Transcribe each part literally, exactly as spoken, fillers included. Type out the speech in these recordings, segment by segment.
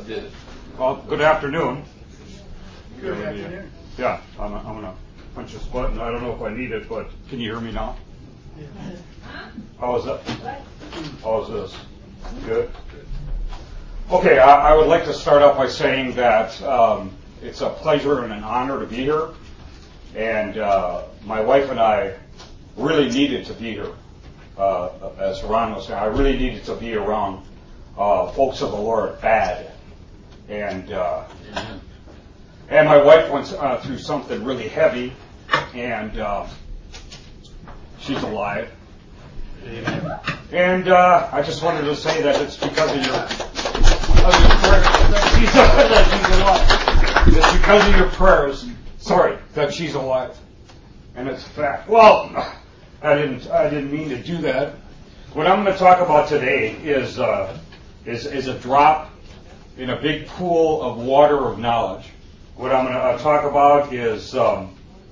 did. Well, good afternoon. Good afternoon. Yeah, I'm, I'm going to punch this button. I don't know if I need it, but can you hear me now? Yeah. How is that? How is this? Good? Okay, I, I would like to start out by saying that um, it's a pleasure and an honor to be here. And uh, my wife and I really needed to be here. Uh, as Ron was saying, I really needed to be around uh, folks of the Lord bad. And uh, and my wife went uh, through something really heavy, and uh, she's alive. Amen. And uh, I just wanted to say that it's because of your, of your prayers that she's, that she's alive. It's because of your prayers, sorry, that she's alive. And it's a fact. Well, I didn't I didn't mean to do that. What I'm going to talk about today is uh, is is a drop in a big pool of water of knowledge. What I'm going to uh, talk about is um,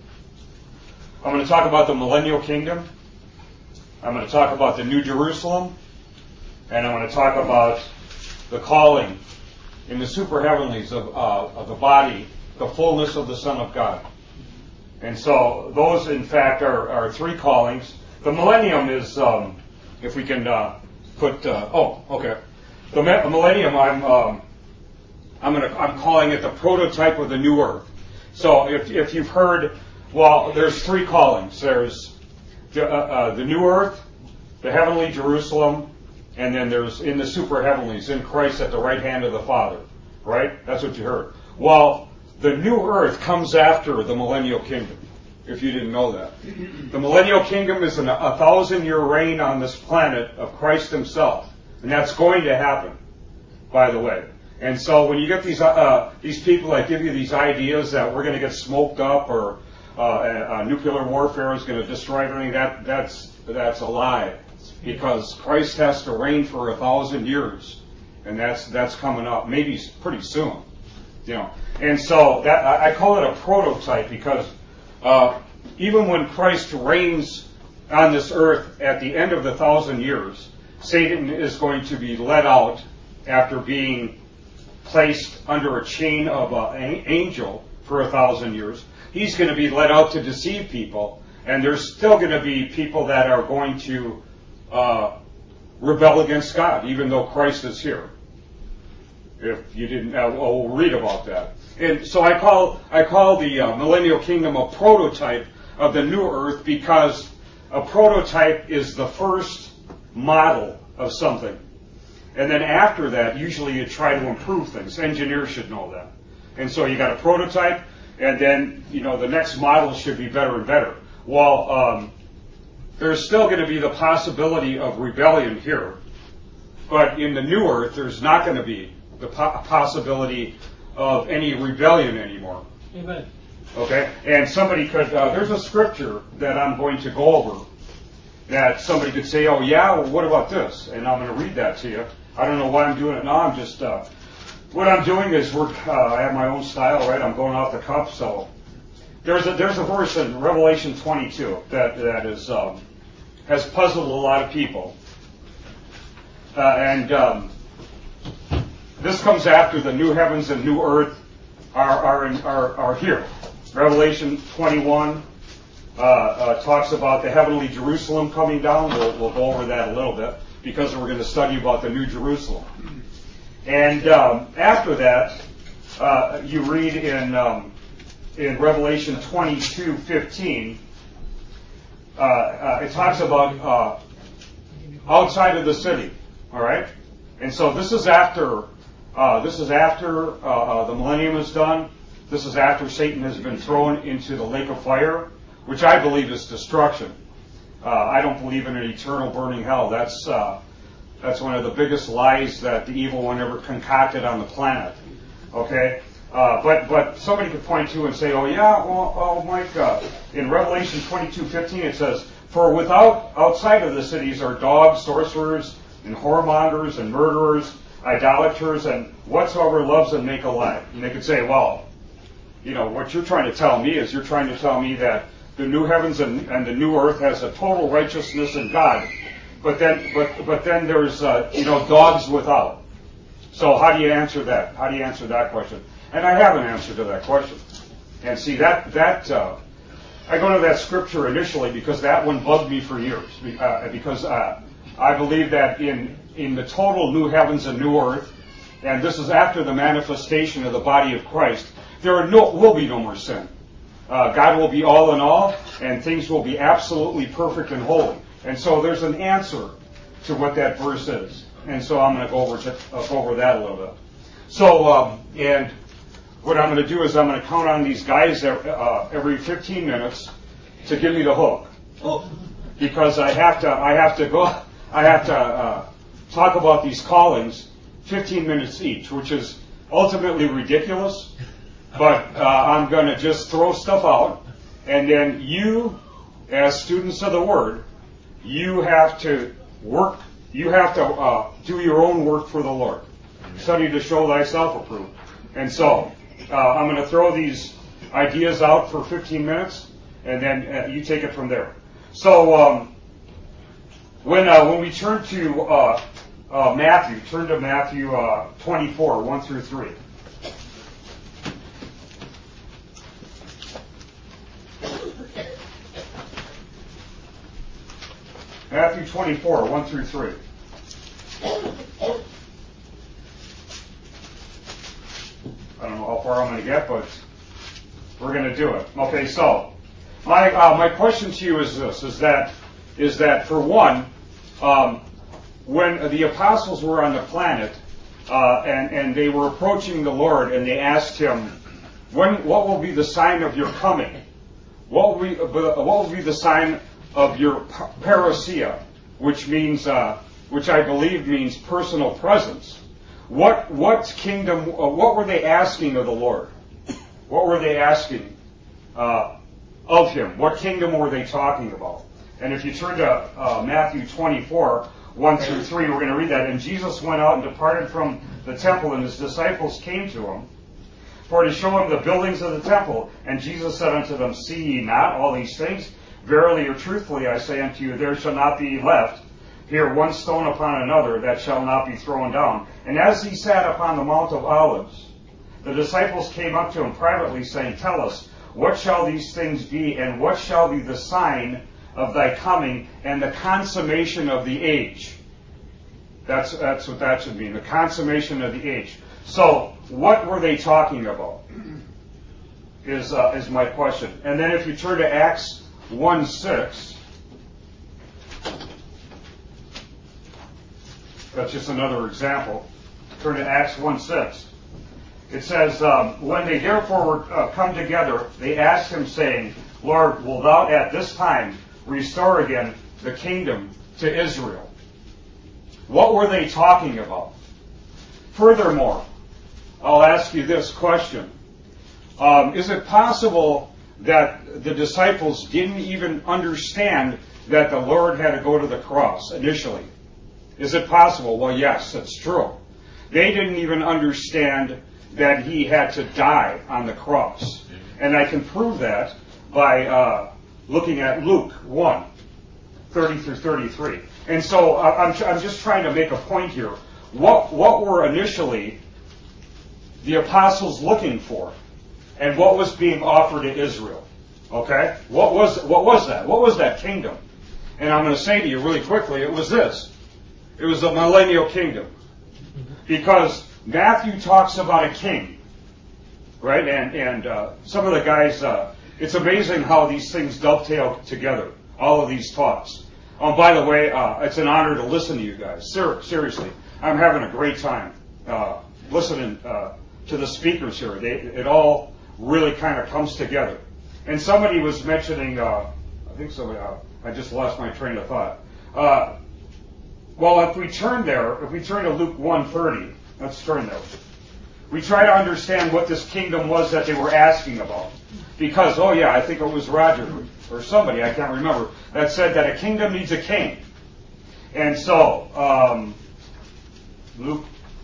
I'm going to talk about the millennial kingdom. I'm going to talk about the New Jerusalem, and I'm going to talk about the calling in the super heavenlies of, uh, of the body, the fullness of the Son of God. And so those, in fact, are, are three callings. The millennium is, um, if we can uh, put, uh, oh, okay. The millennium, I'm, um, I'm going to, I'm calling it the prototype of the new earth. So if, if you've heard, well, there's three callings. There's the, uh, uh, the new earth, the heavenly Jerusalem, and then there's in the super heavenlies, in Christ at the right hand of the Father. Right? That's what you heard. Well, the new earth comes after the millennial kingdom, if you didn't know that. The millennial kingdom is an, a thousand-year reign on this planet of Christ himself. And that's going to happen, by the way. And so when you get these uh, these people that give you these ideas that we're going to get smoked up or uh, uh, nuclear warfare is going to destroy everything, that that's that's a lie. Because Christ has to reign for a thousand years, and that's that's coming up, maybe pretty soon, you know. And so that I call it a prototype because uh, even when Christ reigns on this earth at the end of the thousand years, Satan is going to be let out after being placed under a chain of an angel for a thousand years. He's going to be let out to deceive people, and there's still going to be people that are going to uh, rebel against God, even though Christ is here. If you didn't, uh, we'll read about that. And so I call I call the uh, millennial kingdom a prototype of the new earth because a prototype is the first model of something. And then after that, usually you try to improve things. Engineers should know that. And so you got a prototype, and then, you know, the next model should be better and better. Well, um, there's still going to be the possibility of rebellion here. But in the new earth, there's not going to be the po- possibility of any rebellion anymore. Amen. Okay? And somebody could, uh, there's a scripture that I'm going to go over that somebody could say, oh yeah, well what about this? And I'm going to read that to you. I don't know why I'm doing it now. I'm just, uh, what I'm doing is we're, uh, I have my own style, right? I'm going off the cuff. So there's a, there's a verse in Revelation twenty-two that, that is, um, has puzzled a lot of people. Uh, and, um, this comes after the new heavens and new earth are, are, in, are, are here. Revelation twenty-one, uh, uh, talks about the heavenly Jerusalem coming down. We'll, we'll go over that a little bit, because we're going to study about the New Jerusalem. And um, after that, uh, you read in um, in Revelation twenty-two fifteen, uh, uh, it talks about uh, outside of the city. All right, and so this is after uh, this is after uh, uh, the millennium is done. This is after Satan has been thrown into the lake of fire, which I believe is destruction. Uh, I don't believe in an eternal burning hell. That's uh, that's one of the biggest lies that the evil one ever concocted on the planet. Okay, uh, but but somebody could point to and say, oh yeah, well, oh Mike, uh, in Revelation twenty-two fifteen it says, for without outside of the cities are dogs, sorcerers, and whoremongers, and murderers, idolaters, and whatsoever loves and make a lie. And they could say, well, you know, what you're trying to tell me is you're trying to tell me that the new heavens and, and the new earth has a total righteousness in God, but then but but then there's uh, you know dogs without. So how do you answer that? How do you answer that question? And I have an answer to that question. And see, that, that uh, I go to that scripture initially because that one bugged me for years. Uh, because uh, I believe that in, in the total new heavens and new earth, and this is after the manifestation of the body of Christ, there are no, will be no more sin. Uh, God will be all in all, and things will be absolutely perfect and holy. And so there's an answer to what that verse is. And so I'm going to go over to, uh, go over that a little bit. So, um, and what I'm going to do is I'm going to count on these guys every, uh, every fifteen minutes to give me the hook, because I have to, I have to go, I have to uh, talk about these callings fifteen minutes each, which is ultimately ridiculous. But uh, I'm going to just throw stuff out, and then you, as students of the Word, you have to work. You have to uh, do your own work for the Lord. Study to show thyself approved. And so uh, I'm going to throw these ideas out for fifteen minutes, and then uh, you take it from there. So um, when uh, when we turn to uh, uh, Matthew, turn to Matthew uh, twenty-four, one through three. Matthew twenty-four, one through three. I don't know how far I'm going to get, but we're going to do it. Okay, so my uh, my question to you is this: is that is that for one, um, when the apostles were on the planet uh, and and they were approaching the Lord and they asked him, "When what will be the sign of your coming? What will be what will be the sign of your parousia?" Which means, uh, which I believe means personal presence. What what kingdom? Uh, what were they asking of the Lord? What were they asking uh, of Him? What kingdom were they talking about? And if you turn to uh, Matthew twenty-four, one through three, we're going to read that. And Jesus went out and departed from the temple, and his disciples came to him for to show him the buildings of the temple. And Jesus said unto them, See ye not all these things? Verily or truthfully I say unto you, there shall not be left here one stone upon another that shall not be thrown down. And as he sat upon the Mount of Olives, the disciples came up to him privately, saying, Tell us, what shall these things be, and what shall be the sign of thy coming and the consummation of the age? That's that's what that should mean, the consummation of the age. So, what were they talking about? Is uh, is my question. And then if you turn to Acts one six, that's just another example. Turn to Acts one six. It says, um, When they therefore were uh, come together, they asked him, saying, Lord, wilt thou at this time restore again the kingdom to Israel? What were they talking about? Furthermore, I'll ask you this question. Um, is it possible that the disciples didn't even understand that the Lord had to go to the cross initially? Is it possible? Well, yes, that's true. They didn't even understand that he had to die on the cross. And I can prove that by uh, looking at Luke one, thirty through thirty-three. And so uh, I'm, I'm just trying to make a point here. What, what were initially the apostles looking for? And what was being offered to Israel? Okay? What was what was that? What was that kingdom? And I'm going to say to you really quickly, it was this. It was the millennial kingdom. Because Matthew talks about a king. Right? And and uh, some of the guys, uh, it's amazing how these things dovetail together. All of these talks. Oh, by the way, uh, it's an honor to listen to you guys. Ser- seriously. I'm having a great time uh, listening uh, to the speakers here. They, it all really kind of comes together. And somebody was mentioning, uh, I think somebody, uh, I just lost my train of thought. Uh, well, if we turn there, if we turn to Luke one thirty, let's turn there. We try to understand what this kingdom was that they were asking about. Because, oh yeah, I think it was Roger or somebody, I can't remember, that said that a kingdom needs a king. And so, um, Luke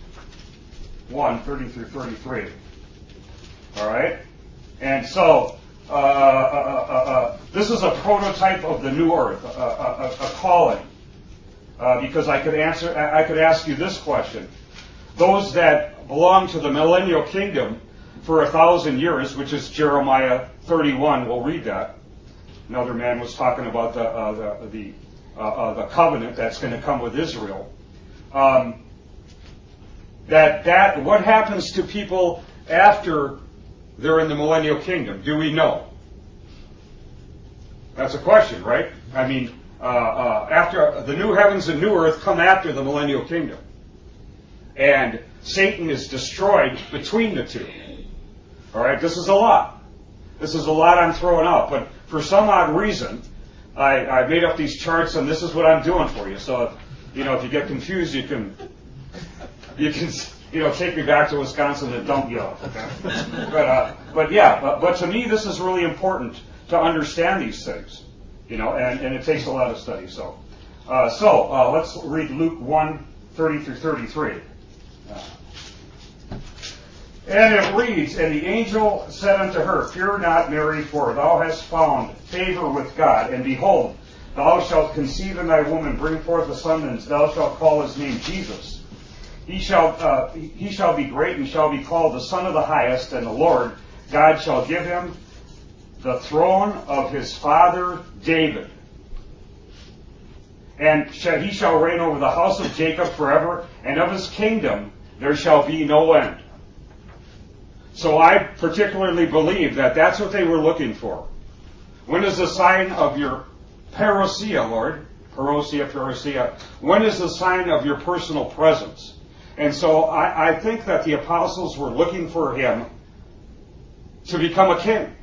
one thirty through thirty-three. All right? And so, uh, uh, uh, uh, this is a prototype of the new earth, a, a, a calling. Uh, because I could answer, I could ask you this question: those that belong to the millennial kingdom for a thousand years, which is Jeremiah thirty-one. We'll read that. Another man was talking about the uh, the the, uh, uh, the covenant that's going to come with Israel. Um, that that what happens to people after they're in the millennial kingdom? Do we know? That's a question, right? I mean, uh, uh, after the new heavens and new earth come after the millennial kingdom, and Satan is destroyed between the two. All right, this is a lot. This is a lot I'm throwing out, but for some odd reason, I, I made up these charts, and this is what I'm doing for you. So, you know, if you get confused, you can, you can, you know, take me back to Wisconsin and dump me off. Okay? But, uh, but yeah, but, but to me, this is really important to understand these things, you know, and, and it takes a lot of study. So, uh, so uh, let's read Luke one thirty through thirty-three. Uh, And it reads, And the angel said unto her, Fear not, Mary, for thou hast found favor with God. And behold, thou shalt conceive in thy womb and bring forth a son, and thou shalt call his name Jesus. He shall uh, he shall be great, and shall be called the Son of the Highest. And the Lord God shall give him the throne of his father David. And he shall reign over the house of Jacob forever, and of his kingdom there shall be no end. So I particularly believe that that's what they were looking for. When is the sign of your parousia, Lord? Parousia, parousia. When is the sign of your personal presence? And so I, I think that the apostles were looking for him to become a king.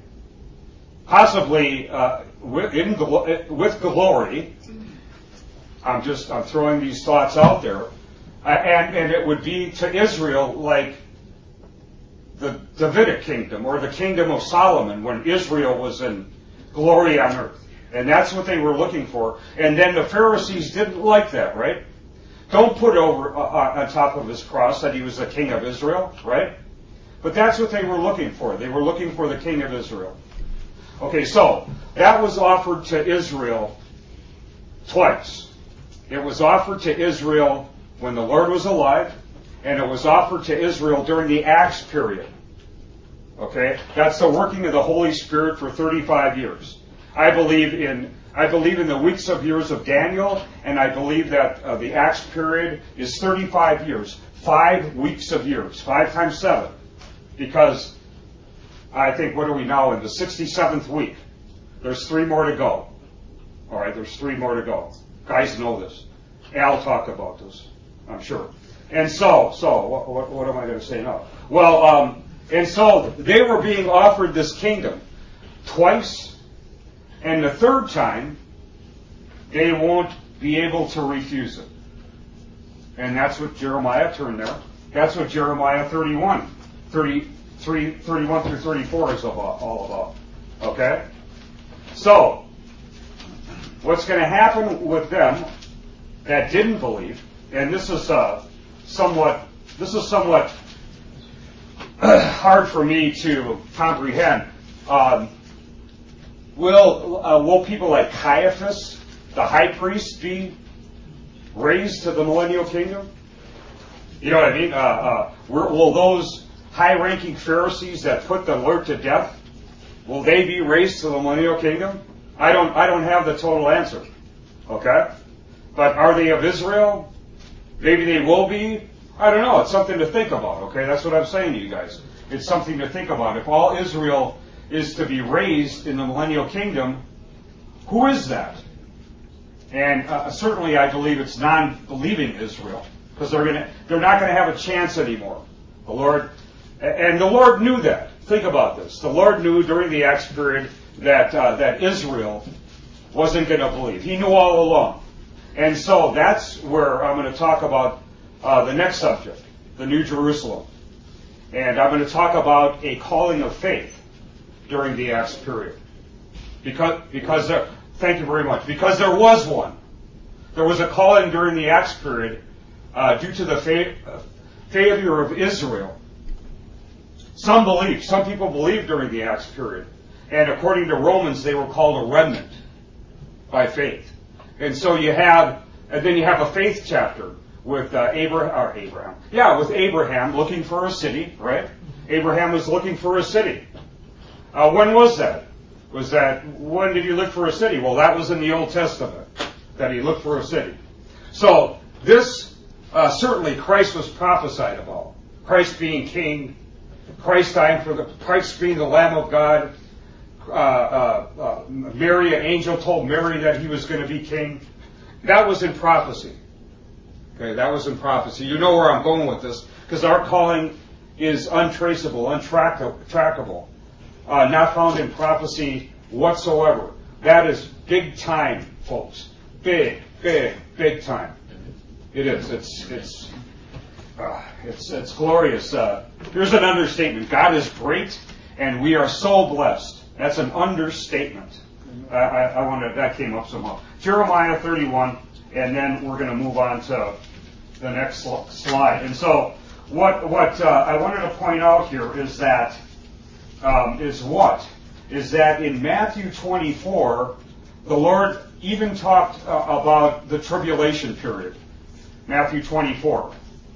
Possibly uh, with, in, with glory. I'm just I'm throwing these thoughts out there. Uh, and, and it would be to Israel like the Davidic kingdom or the kingdom of Solomon when Israel was in glory on earth. And that's what they were looking for. And then the Pharisees didn't like that, right? Don't put over uh, on top of his cross that he was the king of Israel, right? But that's what they were looking for. They were looking for the king of Israel. Okay, so that was offered to Israel twice. It was offered to Israel when the Lord was alive, and it was offered to Israel during the Acts period. Okay? That's the working of the Holy Spirit for thirty-five years. I believe in I believe in the weeks of years of Daniel, and I believe that uh, the Acts period is thirty-five years. Five weeks of years. Five times seven. Because I think, what are we now in? The sixty-seventh week. There's three more to go. All right, there's three more to go. Guys know this. Al talked about this, I'm sure. And so, so what, what, what am I going to say now? Well, um, and so they were being offered this kingdom twice, and the third time they won't be able to refuse it. And that's what Jeremiah turned there. That's what Jeremiah thirty-one, thirty-three, thirty-one through thirty-four is about, all about. Okay? So, what's going to happen with them that didn't believe, and this is uh, somewhat, this is somewhat hard for me to comprehend. Um, will uh, will people like Caiaphas, the high priest, be raised to the millennial kingdom? You know what I mean? Uh, uh, will those high-ranking Pharisees that put the Lord to death, will they be raised to the millennial kingdom? I don't. I don't have the total answer. Okay, but are they of Israel? Maybe they will be. I don't know. It's something to think about. Okay, that's what I'm saying to you guys. It's something to think about. If all Israel is to be raised in the millennial kingdom, who is that? And uh, certainly, I believe it's non-believing Israel, because they're gonna. They're not going to have a chance anymore. The Lord, and the Lord knew that. Think about this. The Lord knew during the Acts period that uh, that Israel wasn't going to believe. He knew all along. And so that's where I'm going to talk about uh, the next subject, the New Jerusalem. And I'm going to talk about a calling of faith during the Acts period. Because, because there, thank you very much. Because there was one. There was a calling during the Acts period uh, due to the fa- uh, failure of Israel. Some believed. Some people believed during the Acts period. And according to Romans, they were called a remnant by faith. And so you have, and then you have a faith chapter with uh, Abraham, or Abraham, yeah, with Abraham looking for a city, right? Abraham was looking for a city. Uh, when was that? Was that, when did he look for a city? Well, that was in the Old Testament, that he looked for a city. So, this, uh, certainly Christ was prophesied about. Christ being king, Christ dying for the, Christ being the Lamb of God. Uh, uh, uh, Mary, an angel told Mary that he was going to be king. That was in prophecy. Okay, that was in prophecy. You know where I'm going with this, because our calling is untraceable, untrackable, uh, not found in prophecy whatsoever. That is big time, folks. Big, big, big time. It is. It's it's uh, it's it's glorious. Uh, here's an understatement. God is great, and we are so blessed. That's an understatement. Uh, I, I wanted that came up somehow. Jeremiah thirty-one, and then we're going to move on to the next sl- slide. And so, what what uh, I wanted to point out here is that um, is what is that in Matthew twenty-four, the Lord even talked uh, about the tribulation period. Matthew twenty-four.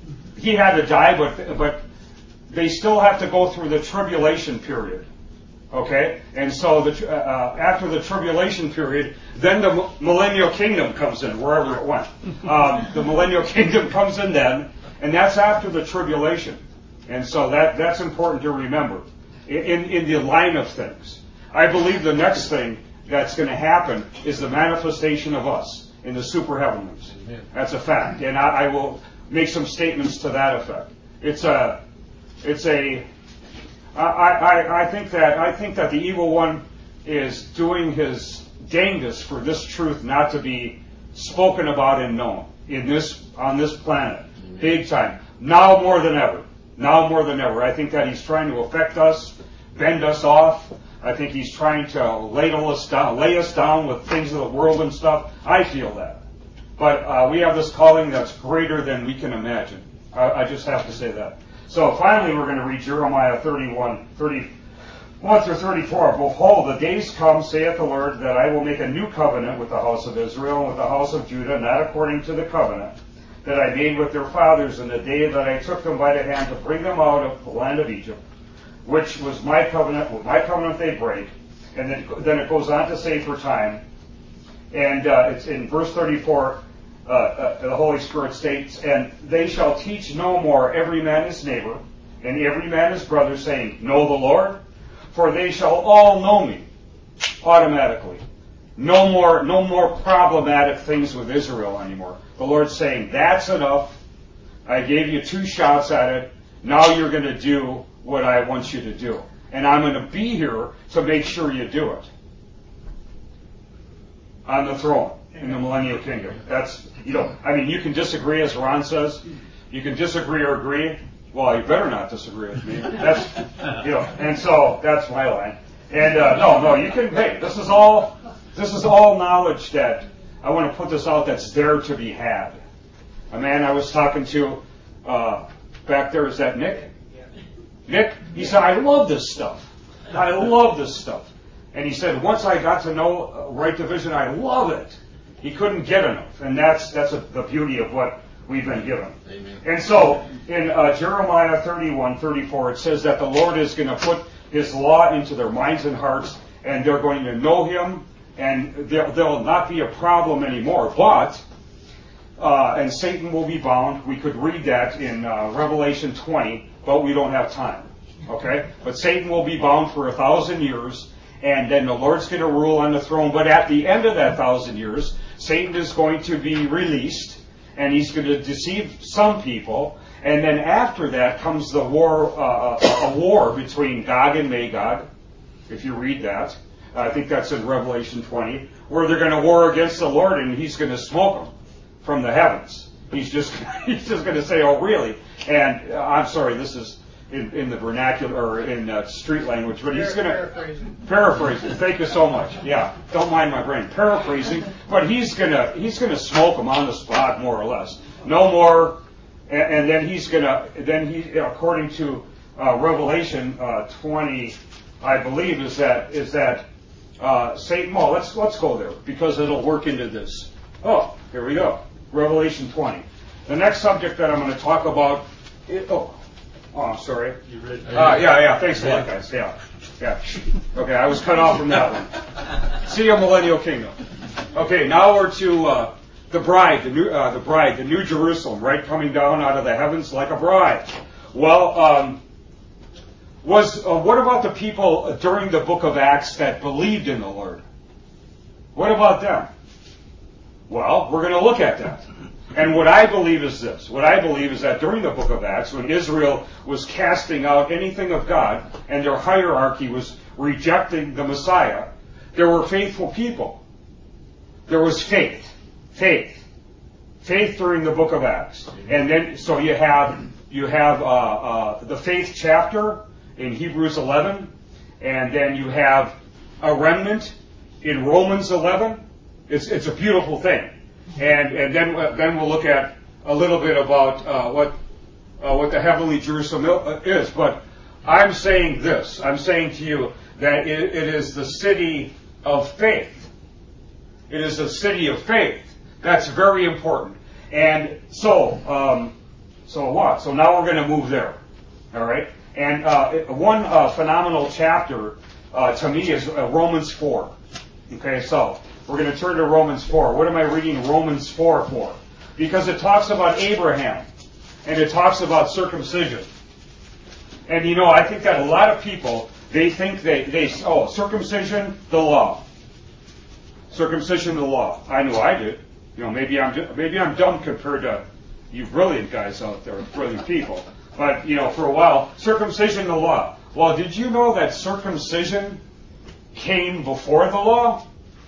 He had to die, but but they still have to go through the tribulation period. Okay, and so the, uh, after the tribulation period, then the millennial kingdom comes in, wherever it went. Um, the millennial kingdom comes in then, and that's after the tribulation. And so that that's important to remember in, in the line of things. I believe the next thing that's going to happen is the manifestation of us in the super heavenlies. That's a fact, and I, I will make some statements to that effect. It's a, it's a. I, I, I think that I think that the evil one is doing his dangest for this truth not to be spoken about and known in this on this planet, big time. Now more than ever. Now more than ever. I think that he's trying to affect us, bend us off. I think he's trying to ladle us down, lay us down with things of the world and stuff. I feel that. But uh, we have this calling that's greater than we can imagine. I, I just have to say that. So finally, we're going to read Jeremiah thirty-one, thirty-one through thirty-four. Behold, the days come, saith the Lord, that I will make a new covenant with the house of Israel and with the house of Judah, not according to the covenant that I made with their fathers in the day that I took them by the hand to bring them out of the land of Egypt, which was my covenant. With my covenant they break. And then, then it goes on to say for time, and uh, it's in verse thirty-four. Uh, uh, the Holy Spirit states, and they shall teach no more every man his neighbor, and every man his brother, saying, know the Lord, for they shall all know me, automatically. No more, no more problematic things with Israel anymore. The Lord's saying, that's enough. I gave you two shots at it. Now you're going to do what I want you to do. And I'm going to be here to make sure you do it. On the throne. In the millennial kingdom. That's, you know, I mean, you can disagree, as Ron says. You can disagree or agree. Well, you better not disagree with me. That's, you know, and so that's my line. And uh, no, no, you can. Hey, this is all, this is all knowledge that I want to put this out that's there to be had. A man I was talking to uh, back there, is that Nick? Nick, he said, I love this stuff. I love this stuff. And he said, once I got to know uh, right division, I love it. He couldn't get enough, and that's that's a, the beauty of what we've been given. Amen. And so, in uh, Jeremiah thirty-one, thirty-four, it says that the Lord is going to put His law into their minds and hearts, and they're going to know Him, and there, there'll not be a problem anymore. But, uh, and Satan will be bound. We could read that in uh, Revelation twenty, but we don't have time. Okay? But Satan will be bound for a thousand years, and then the Lord's going to rule on the throne. But at the end of that thousand years, Satan is going to be released, and he's going to deceive some people. And then after that comes the war, uh, a war between Gog and Magog, if you read that. I think that's in Revelation twenty, where they're going to war against the Lord, and he's going to smoke them from the heavens. He's just he's just going to say, oh, really? And uh, I'm sorry, this is in, in the vernacular, or in uh, street language, but he's going to... Paraphrasing. Paraphrasing. Thank you so much. Yeah, don't mind my brain. Paraphrasing, but he's going to he's going to smoke them on the spot, more or less. No more, and, and then he's going to, then he, according to uh, Revelation uh, twenty, I believe, is that, is that uh, Satan, well, let's, let's go there, because it'll work into this. Oh, here we go. Revelation twenty. the next subject that I'm going to talk about. Is, oh, oh, I'm sorry. You ready? Uh, yeah, yeah. Thanks a lot, guys. Yeah, yeah. Okay, I was cut off from that one. See you, Millennial Kingdom. Okay, now we're to uh, the bride, the new, uh, the bride, the New Jerusalem, right, coming down out of the heavens like a bride. Well, um, was uh, what about the people during the book of Acts that believed in the Lord? What about them? Well, we're going to look at that. And what I believe is this. What I believe is that during the book of Acts, when Israel was casting out anything of God and their hierarchy was rejecting the Messiah, there were faithful people. There was faith. Faith. Faith during the book of Acts. And then, so you have, you have uh, uh, the faith chapter in Hebrews eleven, and then you have a remnant in Romans eleven. It's, it's a beautiful thing. And and then uh, then we'll look at a little bit about uh, what uh, what the heavenly Jerusalem is. But I'm saying this. I'm saying to you that it, it is the city of faith. It is a city of faith. That's very important. And so um, so what? So now we're going to move there. All right. And uh, one uh, phenomenal chapter uh, to me is uh, Romans four. Okay. So. We're going to turn to Romans four. What am I reading Romans four for? Because it talks about Abraham, and it talks about circumcision. And you know, I think that a lot of people, they think they, they oh, circumcision, the law. Circumcision, the law. I know I did. You know, maybe I'm maybe I'm dumb compared to you brilliant guys out there, brilliant people. But, you know, for a while, circumcision, the law. Well, did you know that circumcision came before the law?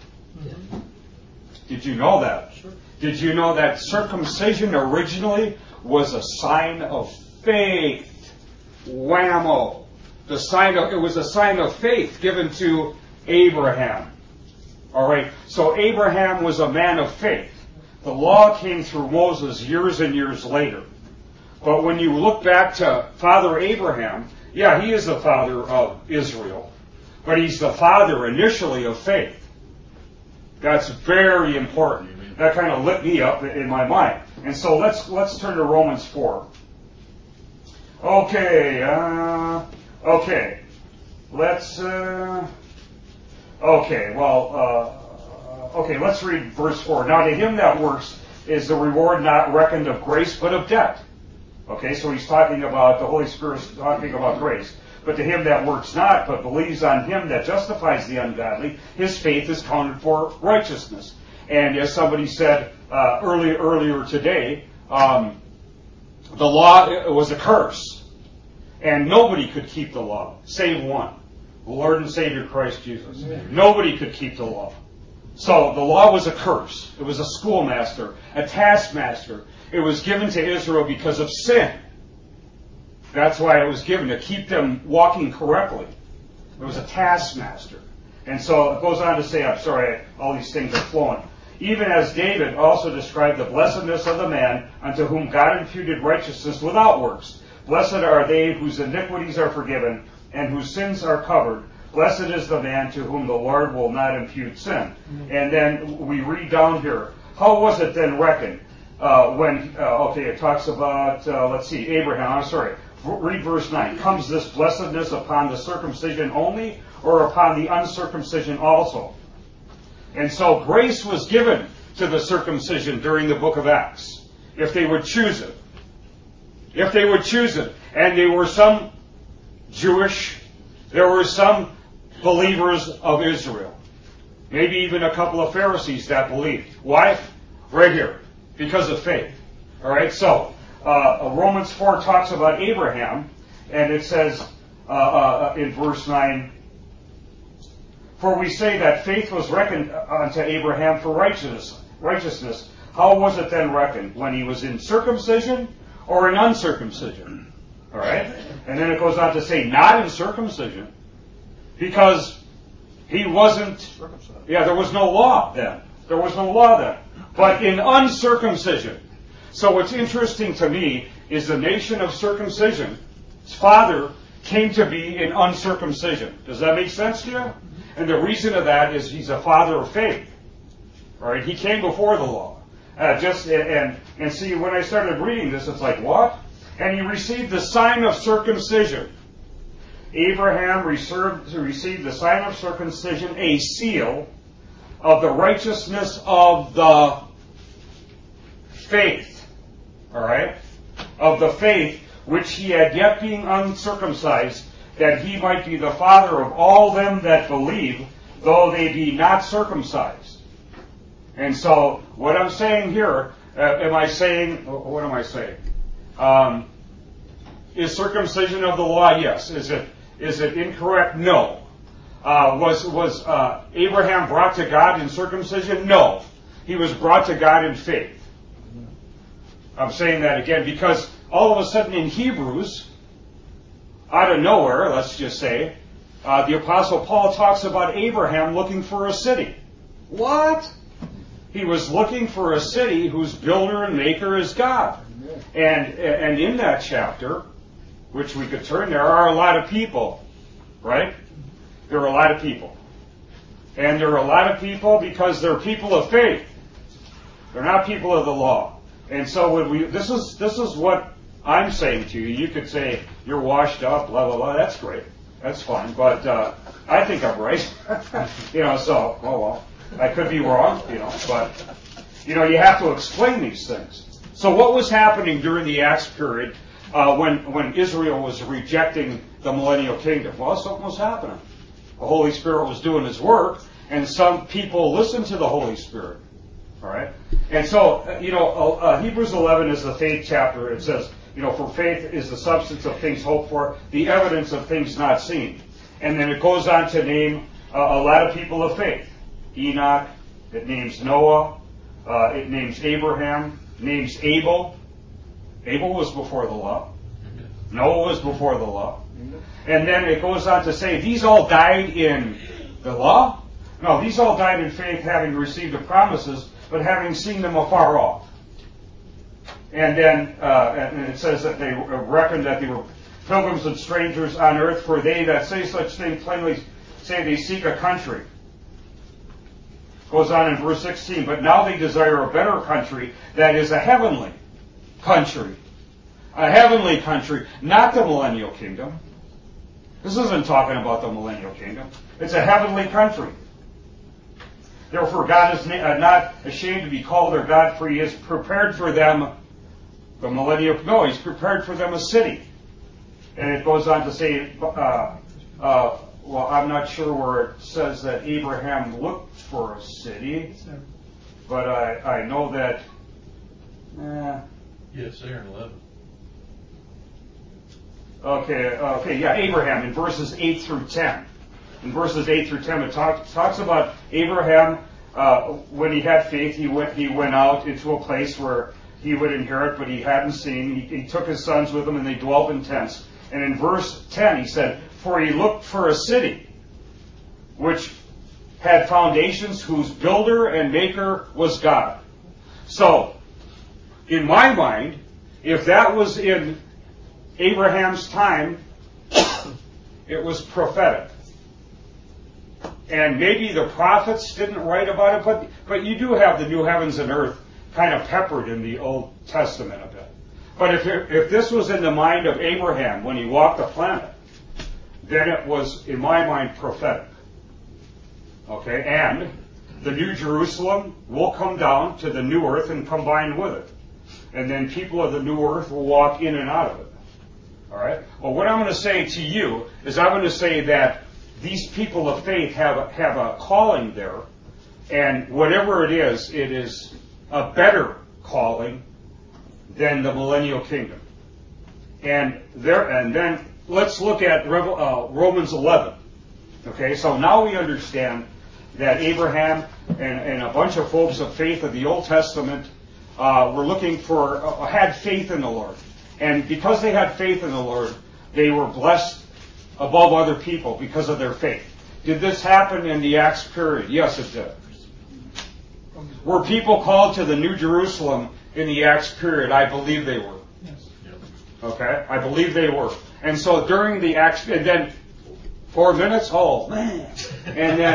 Did you know that? Sure. Did you know that circumcision originally was a sign of faith? Whammo. The sign of, it was a sign of faith given to Abraham. All right. So Abraham was a man of faith. The law came through Moses years and years later. But when you look back to Father Abraham, yeah, he is the father of Israel. But he's the father initially of faith. That's very important. That kind of lit me up in my mind. And so let's let's turn to Romans four. Okay, uh, okay. Let's, uh, okay, well, uh, okay, let's read verse four. Now to him that works is the reward not reckoned of grace, but of debt. Okay, so he's talking about, the Holy Spirit's talking about grace. But to him that works not, but believes on him that justifies the ungodly, his faith is counted for righteousness. And as somebody said uh, earlier earlier today, um, the law was a curse. And nobody could keep the law, save one, the Lord and Savior Christ Jesus. Amen. Nobody could keep the law. So the law was a curse. It was a schoolmaster, a taskmaster. It was given to Israel because of sin. That's why it was given, to keep them walking correctly. It was a taskmaster. And so it goes on to say, I'm sorry, all these things are flowing. Even as David also described the blessedness of the man unto whom God imputed righteousness without works. Blessed are they whose iniquities are forgiven and whose sins are covered. Blessed is the man to whom the Lord will not impute sin. Mm-hmm. And then we read down here, how was it then reckoned? Uh, when, uh, okay, it talks about, uh, let's see, Abraham, I'm sorry. Read verse nine. Comes this blessedness upon the circumcision only, or upon the uncircumcision also? And so grace was given to the circumcision during the book of Acts, if they would choose it. If they would choose it. And there were some Jewish, there were some believers of Israel. Maybe even a couple of Pharisees that believed. Why? Right here. Because of faith. All right, so Uh, Romans four talks about Abraham, and it says uh, uh, in verse nine, for we say that faith was reckoned unto Abraham for righteousness. Righteousness. How was it then reckoned? When he was in circumcision or in uncircumcision? All right? And then it goes on to say, not in circumcision, because he wasn't, yeah, there was no law then. There was no law then. But in uncircumcision. So what's interesting to me is the nation of circumcision, his father came to be in uncircumcision. Does that make sense to you? And the reason of that is he's a father of faith. All right? He came before the law. Uh, just and and see, when I started reading this, it's like, what? And he received the sign of circumcision. Abraham reserved, received the sign of circumcision, a seal of the righteousness of the faith. All right? Of the faith which he had yet being uncircumcised, that he might be the father of all them that believe, though they be not circumcised. And so, what I'm saying here, uh, am I saying, what am I saying? Um, is circumcision of the law? Yes. Is it is it incorrect? No. Uh, was was uh, Abraham brought to God in circumcision? No. He was brought to God in faith. I'm saying that again because all of a sudden in Hebrews, out of nowhere, let's just say, uh, the Apostle Paul talks about Abraham looking for a city. What? He was looking for a city whose builder and maker is God. And and in that chapter, which we could turn, there are a lot of people, right? There are a lot of people. And there are a lot of people because they're people of faith. They're not people of the law. And so when we this is this is what I'm saying to you. You could say you're washed up, blah blah blah. That's great. That's fine. But uh, I think I'm right. you know, so oh well. I could be wrong, you know, but, you know, you have to explain these things. So what was happening during the Acts period uh, when, when Israel was rejecting the millennial kingdom? Well, something was happening. The Holy Spirit was doing His work, and some people listened to the Holy Spirit. All right? And so, you know, uh, Hebrews eleven is the faith chapter. It says, you know, for faith is the substance of things hoped for, the evidence of things not seen. And then it goes on to name uh, a lot of people of faith. Enoch, it names Noah, uh, it names Abraham, names Abel. Abel was before the law. Noah was before the law. And then it goes on to say, these all died in the law? No, these all died in faith, having received the promises, but having seen them afar off. And then uh, and it says that they reckoned that they were pilgrims and strangers on earth, for they that say such things plainly say they seek a country. Goes on in verse sixteen, but now they desire a better country, that is a heavenly country. A heavenly country, not the millennial kingdom. This isn't talking about the millennial kingdom. It's a heavenly country. Therefore God is not ashamed to be called their God, for He has prepared for them the millennial, no, He's prepared for them a city. And it goes on to say, uh, uh, well, I'm not sure where it says that Abraham looked for a city, but I, I know that. Eh. Yes, there in eleven. Okay, okay, yeah, Abraham in verses eight through ten. In verses eight through ten, it talk, talks about Abraham. Uh, when he had faith, he went he went out into a place where he would inherit, but he hadn't seen. He, he took his sons with him, and they dwelt in tents. And in verse ten, he said, "For he looked for a city which had foundations, whose builder and maker was God." So, in my mind, if that was in Abraham's time, it was prophetic. And maybe the prophets didn't write about it, but, but you do have the new heavens and earth kind of peppered in the Old Testament a bit. But if, it, if this was in the mind of Abraham when he walked the planet, then it was, in my mind, prophetic. Okay, and the New Jerusalem will come down to the new earth and combine with it. And then people of the new earth will walk in and out of it. All right? Well, what I'm going to say to you is I'm going to say that these people of faith have a, have a calling there, and whatever it is, it is a better calling than the millennial kingdom. And there, and then let's look at uh, Romans eleven. Okay, so now we understand that Abraham and, and a bunch of folks of faith of the Old Testament uh, were looking for, uh, had faith in the Lord. And because they had faith in the Lord, they were blessed above other people because of their faith. Did this happen in the Acts period? Yes, it did. Were people called to the New Jerusalem in the Acts period? I believe they were. Yes. Okay? I believe they were. And so during the Acts, and then four minutes? Oh, man. And then,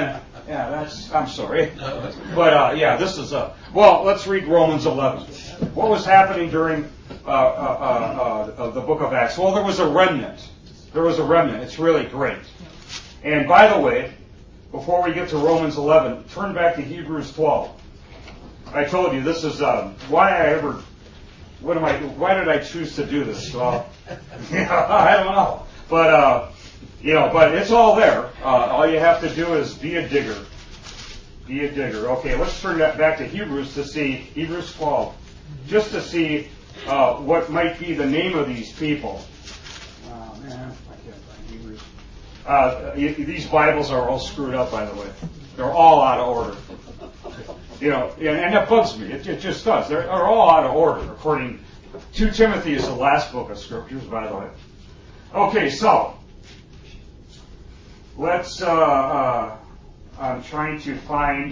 Yeah, that's, I'm sorry. But, uh, yeah, this is, uh, well, let's read Romans eleven. What was happening during uh, uh, uh, uh, the book of Acts? Well, there was a remnant. There was a remnant. It's really great. And by the way, before we get to Romans eleven, turn back to Hebrews twelve. I told you this is um, why I ever, what am I, why did I choose to do this? Well, yeah, I don't know. But, uh, you know, but it's all there. Uh, all you have to do is be a digger. Be a digger. Okay, let's turn that back to Hebrews to see, Hebrews twelve, just to see uh, what might be the name of these people. Oh, man, I can't find Hebrews. Uh, these Bibles are all screwed up, by the way. They're all out of order. You know, and, and that bugs me. It, it just does. They're, they're all out of order, according to Second Timothy is the last book of Scriptures, by the way. Okay, so let's, uh, uh, I'm trying to find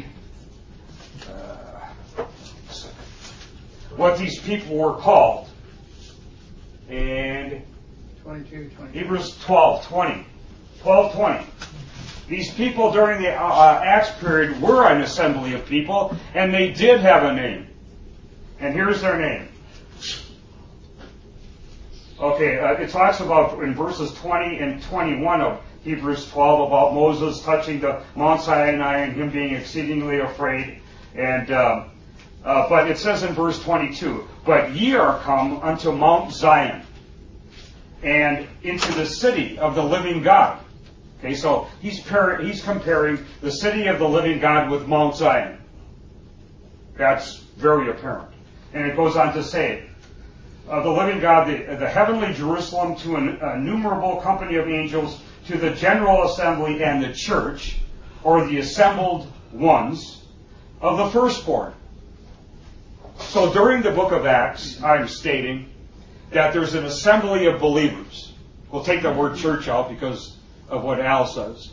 uh, what these people were called. And twenty-two, twenty. Hebrews twelve twenty. twelve twenty. These people during the uh, Acts period were an assembly of people, and they did have a name. And here's their name. Okay, uh, it talks about in verses twenty and twenty-one of Hebrews twelve about Moses touching the Mount Sinai and him being exceedingly afraid. And uh, uh, but it says in verse twenty-two, "But ye are come unto Mount Zion, and into the city of the living God." Okay, so he's par- he's comparing the city of the living God with Mount Zion. That's very apparent. And it goes on to say, uh, the living God, the, the heavenly Jerusalem, to an innumerable company of angels, to the general assembly and the church, or the assembled ones of the firstborn. So during the book of Acts, I'm stating that there's an assembly of believers. We'll take the word church out because of what Al says.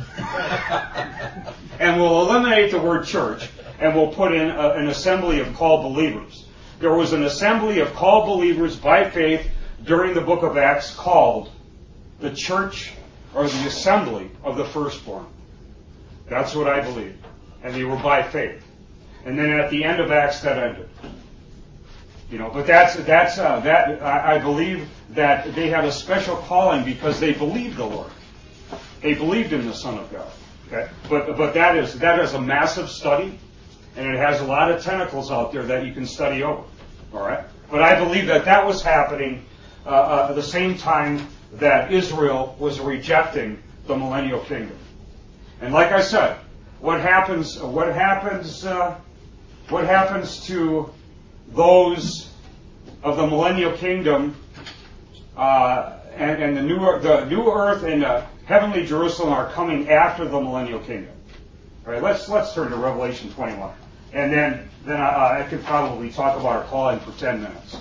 And we'll eliminate the word church, and we'll put in a, an assembly of called believers. There was an assembly of called believers by faith during the book of Acts called the church or the assembly of the firstborn. That's what I believe. And they were by faith. And then at the end of Acts, that ended. You know, but that's that's uh, that. I, I believe that they had a special calling because they believed the Lord. They believed in the Son of God. Okay, but but that is that is a massive study, and it has a lot of tentacles out there that you can study over. All right, but I believe that that was happening uh, uh, at the same time that Israel was rejecting the millennial kingdom. And like I said, what happens? What happens? Uh, what happens to those of the millennial kingdom uh, and, and the new the new earth and the heavenly Jerusalem are coming after the millennial kingdom? All right, let's let's turn to Revelation twenty-one, and then then I, I could probably talk about our calling for ten minutes.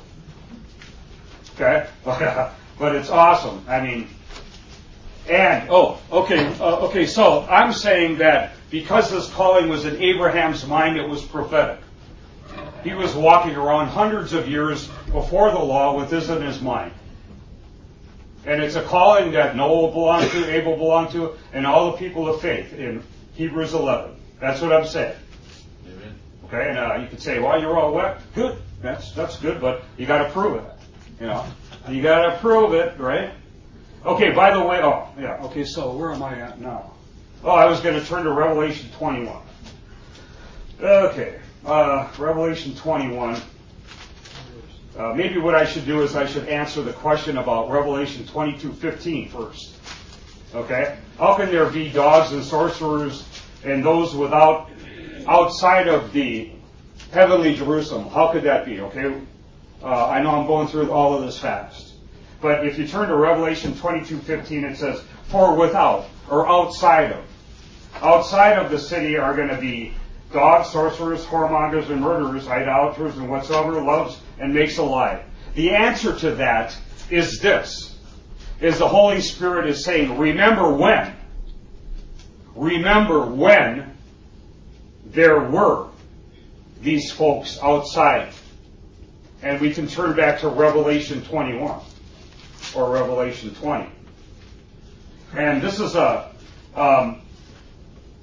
Okay, but it's awesome. I mean, and oh, okay, uh, okay. So I'm saying that because this calling was in Abraham's mind, it was prophetic. He was walking around hundreds of years before the law with this in his mind. And it's a calling that Noah belonged to, Abel belonged to, and all the people of faith in Hebrews eleven. That's what I'm saying. Amen. Okay, and uh, you could say, well, you're all wet. Good. That's that's good, but you got to prove it. You know, you got to prove it, right? Okay, by the way, oh, yeah, okay, so where am I at now? Oh, I was going to turn to Revelation twenty-one. Okay. Uh, Revelation twenty-one. Uh, maybe what I should do is I should answer the question about Revelation twenty-two fifteen first. Okay? How can there be dogs and sorcerers and those without, outside of the heavenly Jerusalem? How could that be? Okay? Uh, I know I'm going through all of this fast. But if you turn to Revelation twenty-two fifteen, it says, for without, or outside of. Outside of the city are going to be dogs, sorcerers, whoremongers, and murderers, idolaters, and whatsoever loves and makes a lie. The answer to that is this, is the Holy Spirit is saying, remember when, remember when there were these folks outside. And we can turn back to Revelation twenty-one, or Revelation twenty. And this is a, um,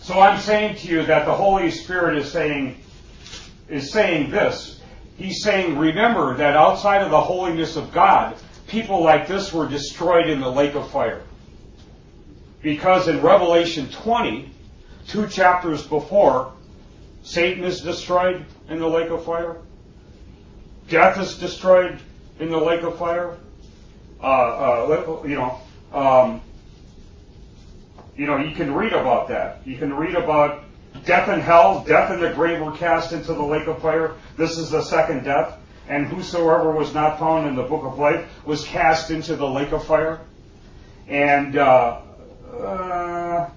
So I'm saying to you that the Holy Spirit is saying, is saying this. He's saying, remember that outside of the holiness of God, people like this were destroyed in the lake of fire. Because in Revelation twenty, two chapters before, Satan is destroyed in the lake of fire. Death is destroyed in the lake of fire. Uh, uh, you know, um, you know, you can read about that. You can read about death and hell. Death and the grave were cast into the lake of fire. This is the second death. And whosoever was not found in the book of life was cast into the lake of fire. And uh, uh,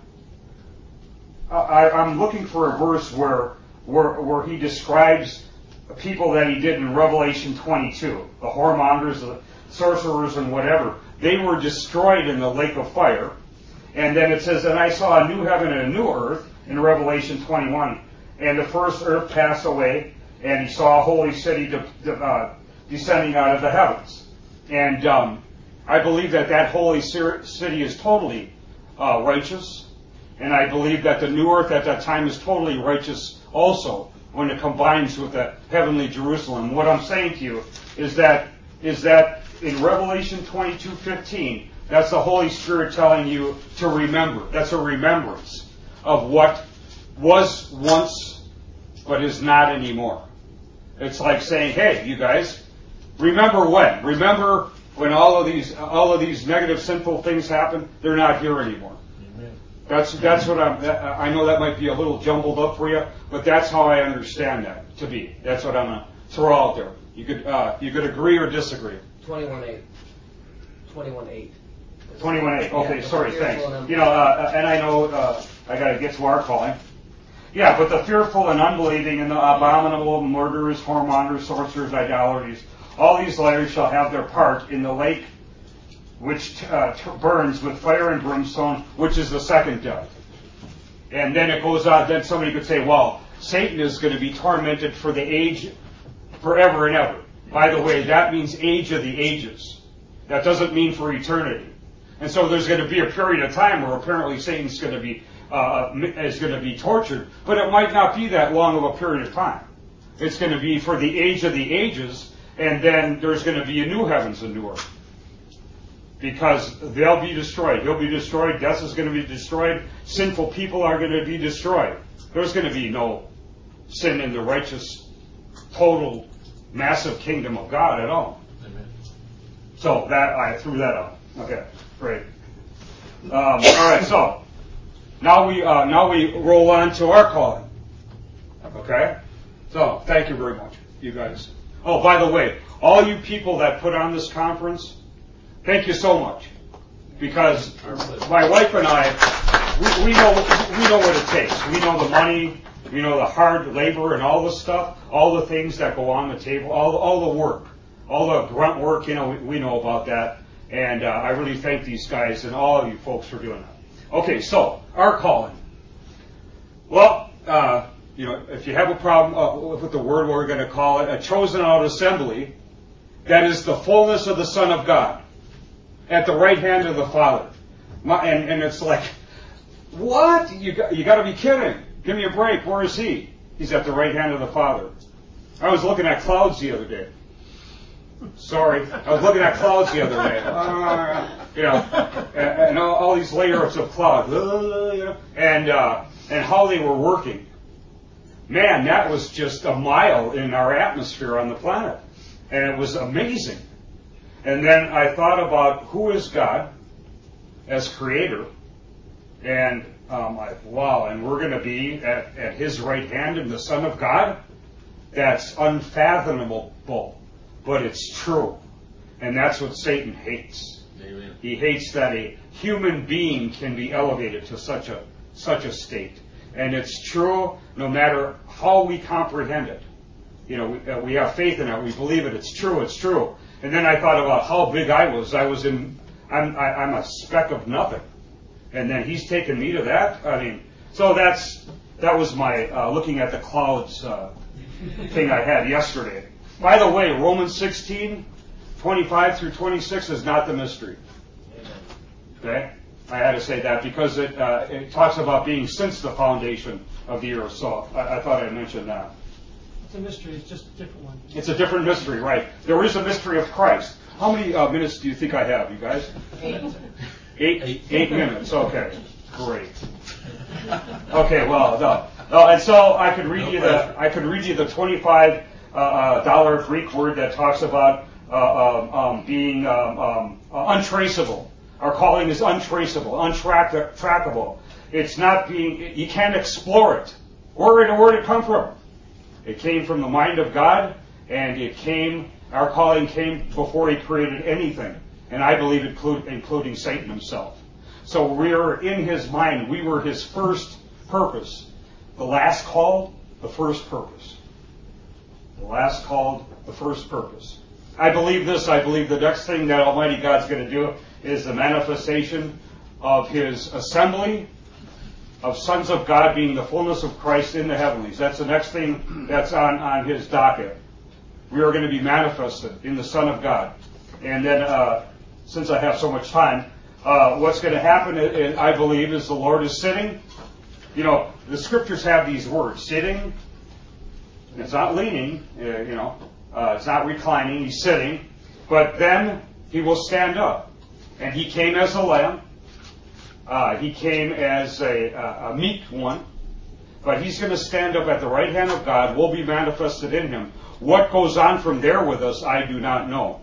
I, I'm looking for a verse where, where where he describes people that he did in Revelation twenty-two, the whoremongers, the sorcerers, and whatever. They were destroyed in the lake of fire. And then it says, and I saw a new heaven and a new earth in Revelation twenty-one. And the first earth passed away, and he saw a holy city de- de- uh, descending out of the heavens. And um, I believe that that holy city is totally uh, righteous. And I believe that the new earth at that time is totally righteous also when it combines with the heavenly Jerusalem. What I'm saying to you is that is that in Revelation twenty-two fifteen, that's the Holy Spirit telling you to remember. That's a remembrance of what was once but is not anymore. It's like saying, hey, you guys, remember when? Remember when all of these all of these negative, sinful things happen? They're not here anymore. Amen. That's that's what I'm. I know that might be a little jumbled up for you, but that's how I understand that to be. That's what I'm gonna throw out there. You could uh, you could agree or disagree. Twenty-one eight. Twenty-one eight. Twenty-one eight. Okay, yeah, sorry, thanks. You know, uh, and I know uh, I got to get to our calling. Yeah, but the fearful and unbelieving and the abominable, murderers, whoremongers, sorcerers, idolaters, all these liars shall have their part in the lake which uh, t- burns with fire and brimstone, which is the second death. And then it goes on, then somebody could say, well, Satan is going to be tormented for the age, forever and ever. By the way, that means age of the ages. That doesn't mean for eternity. And so there's going to be a period of time where apparently Satan's going to be uh, is going to be tortured, but it might not be that long of a period of time. It's going to be for the age of the ages, and then there's going to be a new heavens and new earth. Because they'll be destroyed. He'll be destroyed. Death is going to be destroyed. Sinful people are going to be destroyed. There's going to be no sin in the righteous, total, massive kingdom of God at all. Amen. So that I threw that out. Okay, great. Um, all right, so now we uh, now we roll on to our calling. Okay, so thank you very much, you guys. Oh, by the way, all you people that put on this conference, thank you so much, because my wife and I, we, we know we know what it takes. We know the money, we know the hard labor and all the stuff, all the things that go on the table, all all the work, all the grunt work. You know, we, we know about that. And uh, I really thank these guys and all of you folks for doing that. Okay, so our calling. Well, uh, you know, if you have a problem uh, with the word, we're going to call it a chosen out assembly. That is the fullness of the Son of God at the right hand of the Father. My, and, and it's like, what? You got, you got to be kidding! Give me a break. Where is he? He's at the right hand of the Father. I was looking at clouds the other day. Sorry, I was looking at clouds the other day. Uh, you know, and, and all, all these layers of clouds, uh, you know, and uh, and how they were working. Man, that was just a mile in our atmosphere on the planet, and it was amazing. And then I thought about who is God as Creator, and um, I, wow, and we're going to be at, at His right hand in the Son of God. That's unfathomable. But it's true. And that's what Satan hates. Amen. He hates that a human being can be elevated to such a such a state. And it's true no matter how we comprehend it. You know, we, uh, we have faith in it. We believe it. It's true. It's true. And then I thought about how big I was. I was in, I'm, I, I'm a speck of nothing. And then he's taken me to that. I mean, so that's, that was my uh, looking at the clouds uh, thing I had yesterday. By the way, Romans sixteen, twenty-five through twenty-six is not the mystery. Okay? I had to say that because it uh, it talks about being since the foundation of the earth. So I, I thought I'd mention that. It's a mystery. It's just a different one. It's a different mystery, right? There is a mystery of Christ. How many uh, minutes do you think I have, you guys? Eight. Eight, eight, eight minutes. Okay, great. Okay, well, no, no, and so I could read No you pressure. the I could read you the twenty-five uh, uh, dollar Greek word that talks about uh, um, um, being um, um, uh, untraceable. Our calling is untraceable, untrack- trackable. It's not being. You can't explore it. Where did where did it come from? It came from the mind of God, and it came. Our calling came before He created anything, and I believe include, including Satan himself. So we are in His mind. We were His first purpose. The last call, the first purpose. The last called, the first purpose. I believe this. I believe the next thing that Almighty God's going to do is the manifestation of His assembly of sons of God being the fullness of Christ in the heavenlies. That's the next thing that's on, on His docket. We are going to be manifested in the Son of God. And then, uh, since I have so much time, uh, what's going to happen, is, I believe, is the Lord is sitting. You know, the Scriptures have these words, sitting. It's not leaning, uh, you know. Uh, it's not reclining. He's sitting. But then He will stand up. And He came as a lamb. Uh, he came as a, a, a meek one. But He's going to stand up at the right hand of God, will be manifested in Him. What goes on from there with us, I do not know.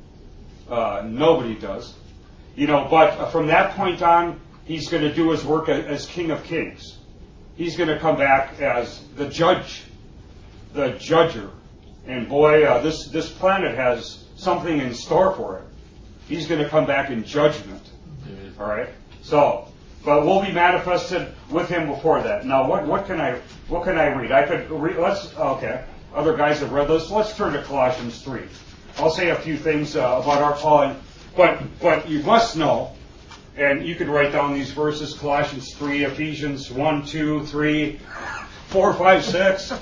Uh, nobody does. You know, but from that point on, He's going to do His work as King of Kings. He's going to come back as the judge, the judger. And boy, uh, this, this planet has something in store for it. He's going to come back in judgment. Amen. All right? So, but we'll be manifested with Him before that. Now, what, what can I what can I read? I could read. Let's okay. Other guys have read this. Let's turn to Colossians three. I'll say a few things uh, about our calling, but but you must know, and you could write down these verses: Colossians three, Ephesians one, two, three, four, five, six.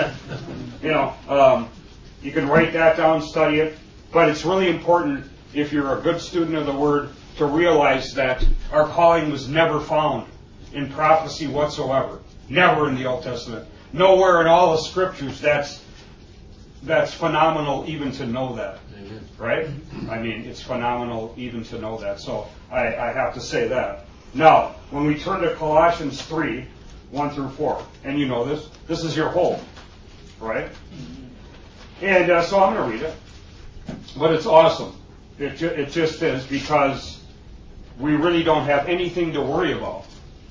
you know, um, you can write that down, study it. But it's really important, if you're a good student of the Word, to realize that our calling was never found in prophecy whatsoever. Never in the Old Testament. Nowhere in all the Scriptures. That's that's phenomenal even to know that. Amen. Right? I mean, it's phenomenal even to know that. So I, I have to say that. Now, when we turn to Colossians three, one through four, and you know this, this is your home. Right? And uh, so I'm going to read it. But it's awesome. It, ju- it just is, because we really don't have anything to worry about.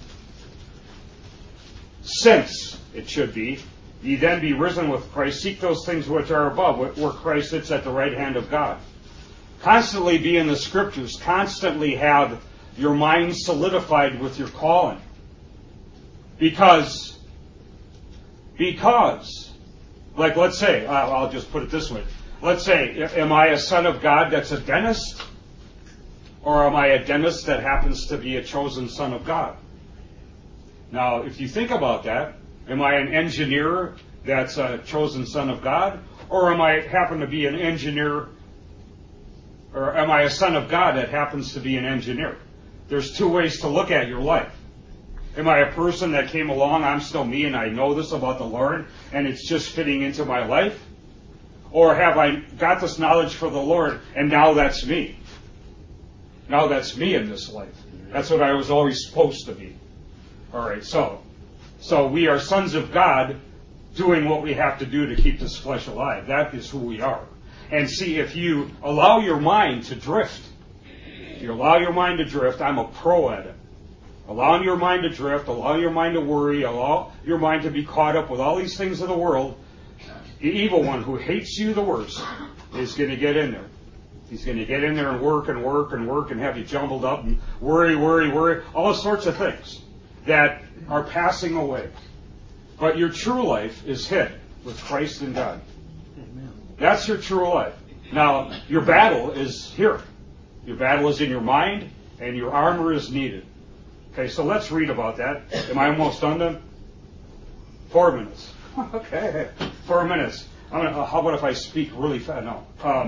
Since, it should be, ye then be risen with Christ, seek those things which are above, where Christ sits at the right hand of God. Constantly be in the Scriptures. Constantly have your mind solidified with your calling. Because, because, like let's say, I'll I'll just put it this way. Let's say, am I a son of God that's a dentist? Or am I a dentist that happens to be a chosen son of God? Now, if you think about that, am I an engineer that's a chosen son of God? Or am I happen to be an engineer, or am I a son of God that happens to be an engineer? There's two ways to look at your life. Am I a person that came along, I'm still me, and I know this about the Lord, and it's just fitting into my life? Or have I got this knowledge for the Lord, and now that's me? Now that's me in this life. That's what I was always supposed to be. All right, so so we are sons of God doing what we have to do to keep this flesh alive. That is who we are. And see, if you allow your mind to drift, if you allow your mind to drift, I'm a pro at it. Allowing your mind to drift, allow your mind to worry, allow your mind to be caught up with all these things of the world, the evil one who hates you the worst is going to get in there. He's going to get in there and work and work and work and have you jumbled up and worry, worry, worry, all sorts of things that are passing away. But your true life is hid with Christ and God. That's your true life. Now, your battle is here. Your battle is in your mind, and your armor is needed. Okay, so let's read about that. Am I almost done then? Four minutes. Okay, four minutes. I'm gonna, uh, how about if I speak really fast? No. Um,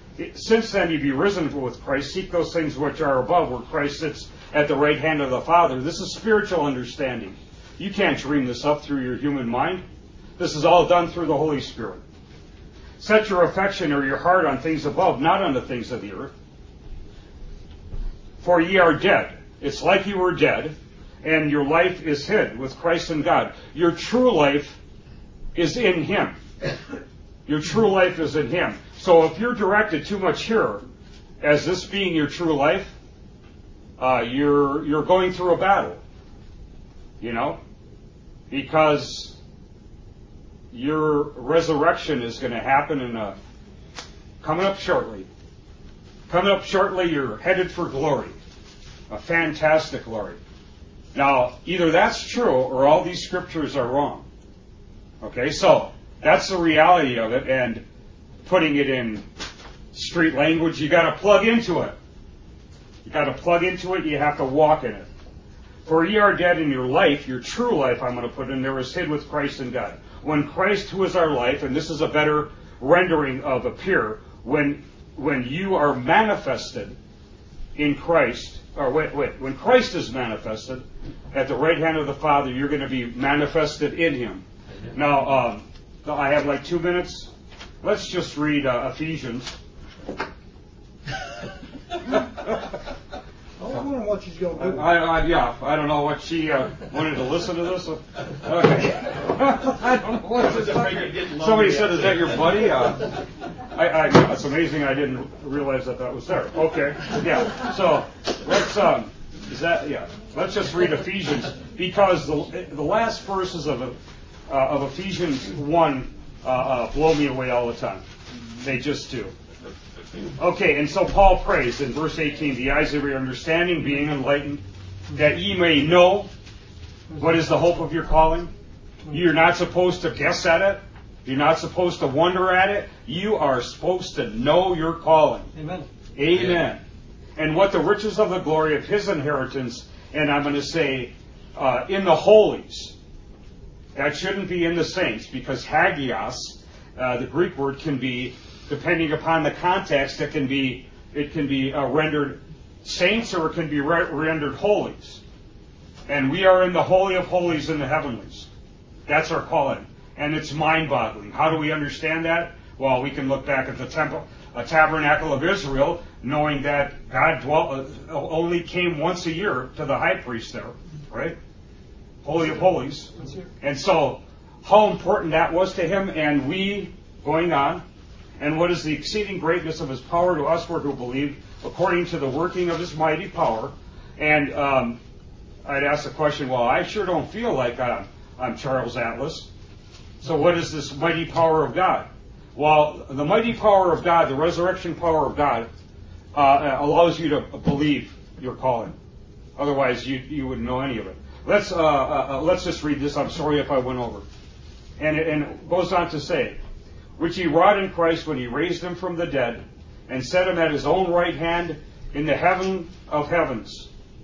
Since then you be risen with Christ, seek those things which are above, where Christ sits at the right hand of the Father. This is spiritual understanding. You can't dream this up through your human mind. This is all done through the Holy Spirit. Set your affection or your heart on things above, not on the things of the earth. For ye are dead. It's like you were dead, and your life is hid with Christ in God. Your true life is in Him. Your true life is in Him. So if you're directed too much here, as this being your true life, uh, you're you're going through a battle. You know? Because your resurrection is going to happen in a coming up shortly. Coming up shortly, you're headed for glory. A fantastic glory. Now, either that's true or all these scriptures are wrong. Okay, so that's the reality of it, and putting it in street language, you got to plug into it. You got to plug into it, you have to walk in it. For ye are dead in your life, your true life, I'm going to put in there, is hid with Christ in God. When Christ, who is our life, and this is a better rendering of appear, when when you are manifested in Christ, or wait, wait, when Christ is manifested at the right hand of the Father, you're going to be manifested in Him. Now, um, I have like two minutes. Let's just read uh, Ephesians. I wonder what she's going to do. I, I, yeah, I don't know what she uh, wanted to listen to this. Okay. I don't know what this is. Somebody said, "Is that your buddy?" Uh, I, I, it's amazing I didn't realize that that was there. Okay, yeah. So let's um, is that yeah? Let's just read Ephesians, because the the last verses of uh, of Ephesians one uh, uh, blow me away all the time. They just do. Okay, and so Paul prays in verse eighteen, the eyes of your understanding being enlightened, that ye may know what is the hope of your calling. You're not supposed to guess at it. You're not supposed to wonder at it. You are supposed to know your calling. Amen. Amen. And what the riches of the glory of His inheritance, and I'm going to say uh, in the holies. That shouldn't be in the saints, because hagios, uh, the Greek word, can be, depending upon the context, it can be it can be uh, rendered saints, or it can be re- rendered holies. And we are in the holy of holies in the heavenlies. That's our calling, and it's mind-boggling. How do we understand that? Well, we can look back at the temple, a tabernacle of Israel, knowing that God dwelt, uh, only came once a year to the high priest there, right? Holy of holies. And so, how important that was to Him, and we, going on, and what is the exceeding greatness of His power to us who believe, according to the working of His mighty power. And um, I'd ask the question, well, I sure don't feel like I'm, I'm Charles Atlas. So what is this mighty power of God? Well, the mighty power of God, the resurrection power of God, uh, allows you to believe your calling. Otherwise, you you wouldn't know any of it. Let's uh, uh, let's just read this. I'm sorry if I went over. And it, and it goes on to say, which He wrought in Christ when He raised Him from the dead, and set Him at His own right hand in the heaven of heavens,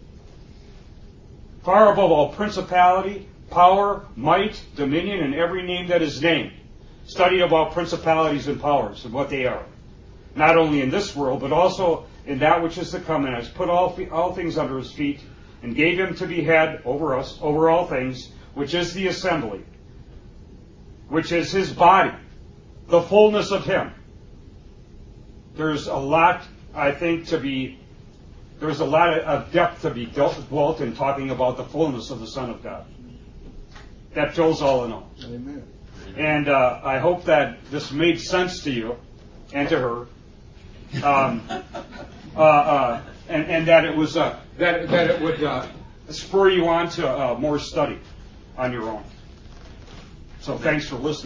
far above all principality, power, might, dominion, and every name that is named. Study about principalities and powers and what they are. Not only in this world, but also in that which is to come, and has put all, all things under His feet, and gave Him to be head over us, over all things, which is the assembly, which is His body, the fullness of Him. There's a lot, I think, to be, there's a lot of depth to be dwelt in talking about the fullness of the Son of God. That fills all in all. Amen. And uh, I hope that this made sense to you and to her, um, uh, uh, and, and that it was uh, that that it would uh, spur you on to uh, more study on your own. So thanks for listening.